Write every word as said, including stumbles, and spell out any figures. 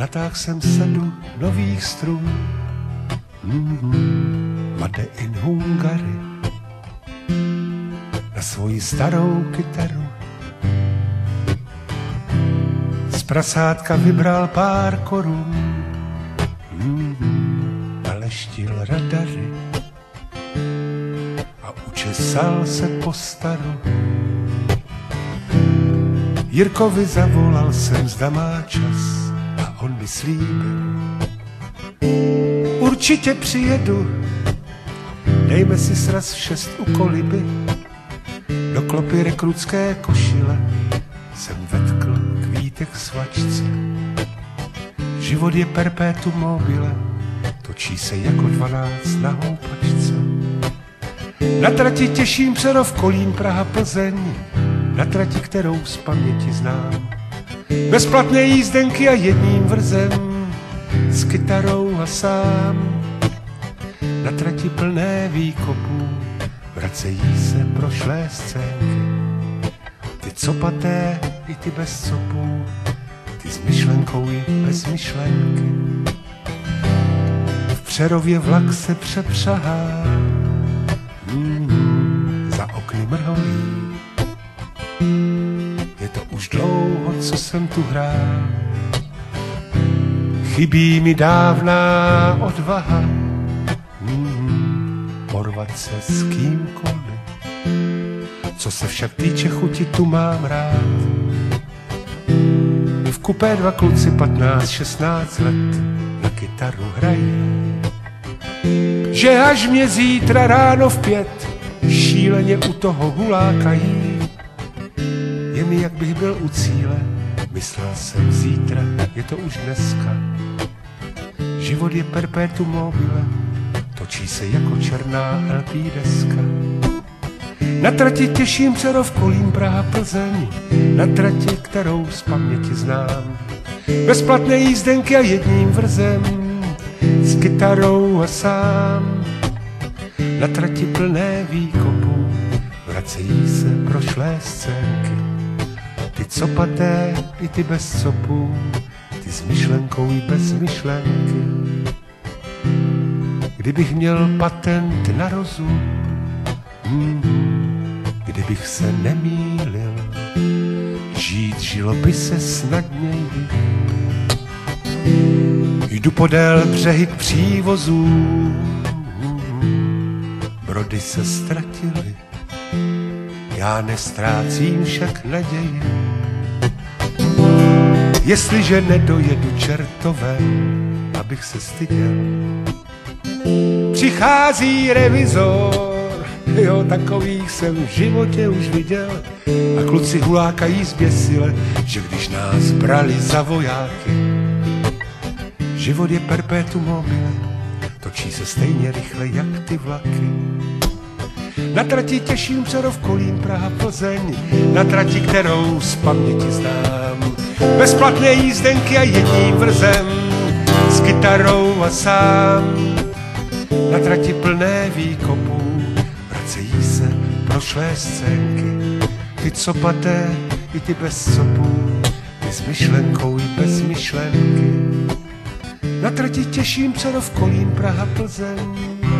natáhl jsem sadu nových strun. Mm-hmm. Made in Hungary na svoji starou kytaru. Z prasátka vybral pár korun, mm-hmm. naleštil radary a učesal se po staru. Jirkovi zavolal jsem, zda má čas, a on mi slíbil: určitě přijedu, dejme si sraz v šest u koliby. Do klopy rekrutské košile jsem vetkl kvítek svačce. Život je perpetuum mobile, točí se jako dvanáct na houpačce. Na trati těším Přerov, Kolín, Praha, Plzeň, na trati, kterou z paměti znám. Bezplatné jízdenky a jedním vrzem, s kytarou a sám. Na trati plné výkopů vracejí se prošlé scénky. Ty copaté i ty bez copů, ty s myšlenkou i bez myšlenky. V Přerově vlak se přepřahá, mm, za okny mrholí. Je to už dlouho, co jsem tu hrál, chybí mi dávná odvaha, mm, porvat se s kýmkoliv. Co se však týče chuti, tu mám rád. V kupé dva kluci patnáct šestnáct let na kytaru hrají. Že až mě zítra ráno v pět šíleně u toho hulákají. Je mi, jak bych byl u cíle, myslel jsem zítra, je to už dneska. Život je perpetuum mobile, točí se jako černá el pé deska. Na trati těším Přerov, Kolín, Praha, Plzeň, na trati, kterou z paměti znám. Bezplatné jízdenky a jedním vrzem, s kytarou a sám. Na trati plné výkopů vracejí se prošlé scénky. Ty copaté i ty bez copů, ty s myšlenkou i bez myšlenky. Kdybych měl patent na rozum, mm, kdybych se nemýlil, žít žilo by se snadněji. Jdu podél břehy k přívozu, brody se ztratily, já nestrácím však naději. Jestliže nedojedu čertovem, abych se styděl, přichází revizor, jo, takových jsem v životě už viděl. A kluci hulákají zběsile, že když nás brali za vojáky. Život je perpetuum mobile, točí se stejně rychle jak ty vlaky. Na trati těším Přerov, Kolín, Praha, Plzeň, na trati, kterou z paměti znám. Bezplatné jízdenky a jedním vrzem, s kytarou a sám. Na trati plné výkopů vracejí se prošlé scénky. Ty copaté i ty bez copů, ty s myšlenkou i bez myšlenky. Na trati těším Přerov, Kolín, Praha, Plzeň,